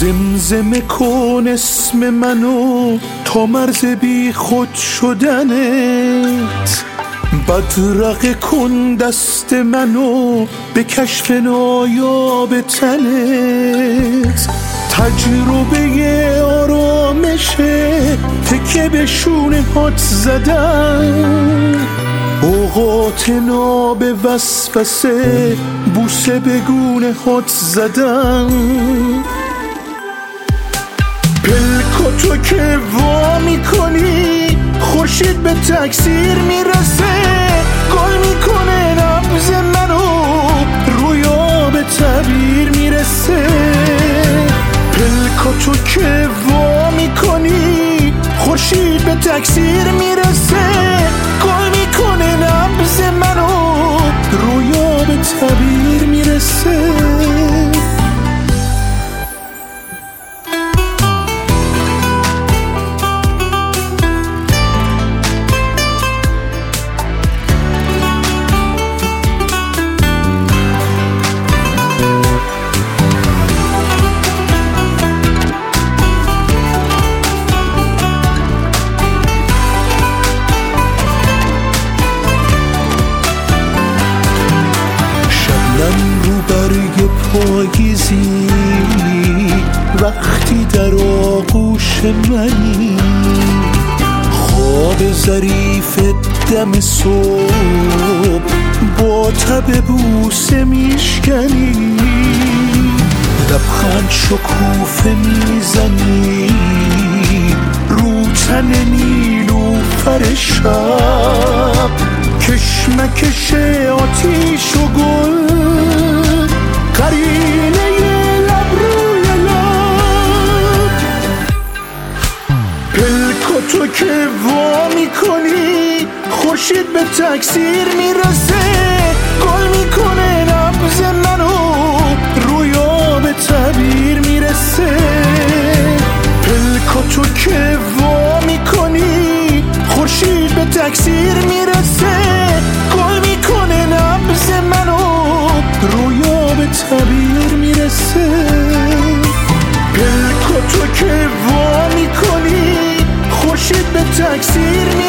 زمزمه کن اسم منو تا مرز بی خود شدنت، بدرقه کن دست منو به کشف نایاب تنت. تجربه آرامشه تکه به شونه هات زدن، اوقات ناب وسوسه بوسه به گونه هات زدن. پلکاتو که وا میکنی خورشید به تکثیر میرسه، گل میکنه نبض منو رویا به تعبیر میرسه. پلکاتو که وا میکنی خورشید به تکثیر میرسه، گل میکنه نبض منو رویا به تعبیر میرسه. برگ پاییزی وقتی در آغوش منی، خواب ظریف دم صبح با تب بوسه میشکنی. لبخند شکوفه میزنی رو تن نیلوفر شب، کشمکش آتیش و گل قرینه لب روی لب. پلکاتو که وا میکنی خورشید به تکثیر میرسه، گل میکنه نبض منو رویا به تعبیر میرسه. پلکاتو که وا میکنی خورشید به تکثیر میرسه، گل میکنه نبض منو رویا به تعبیر میرسه. پلکاتو که وا میکنی خورشید به تکثیر